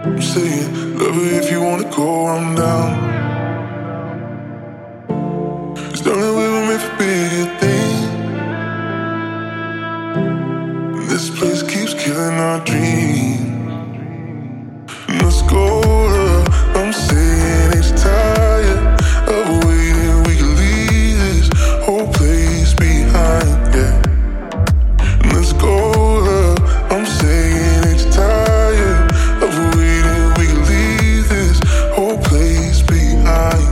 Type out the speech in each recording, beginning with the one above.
I'm saying, love her if you wanna go, I'm down. Cause darling, we were meant for bigger things. This place keeps killing our dreams. Let's go, love. I'm saying it's tired of waiting. We can leave this whole place behind, yeah. Let's go, love. I'm saying it's tired of waiting. We can leave this whole place behind.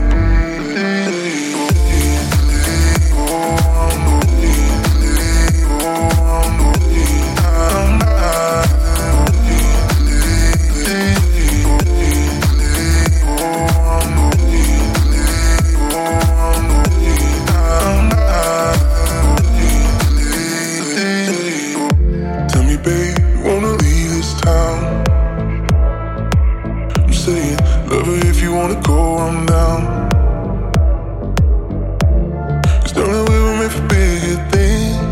Love her if you wanna go, I'm down. Cause darling, we were meant for bigger things.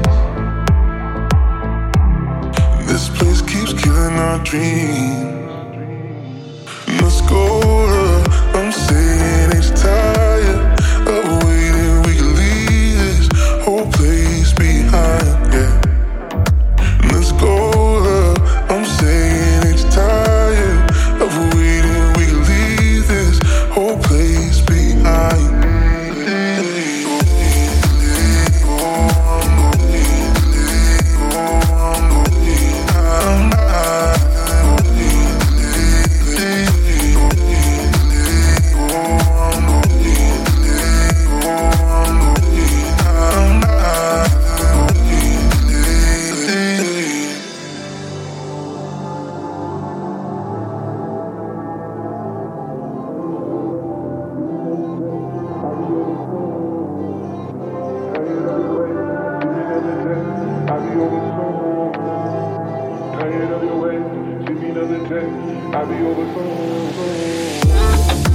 This place keeps killing our dreams. Let's go, love. I'm saying it's tired of waiting. We can leave this whole place behind, yeah. Let's go, love. I'm saying it's tired of waiting. We can leave this whole place behind. Tired of your way, see me another day. I'll be over soon.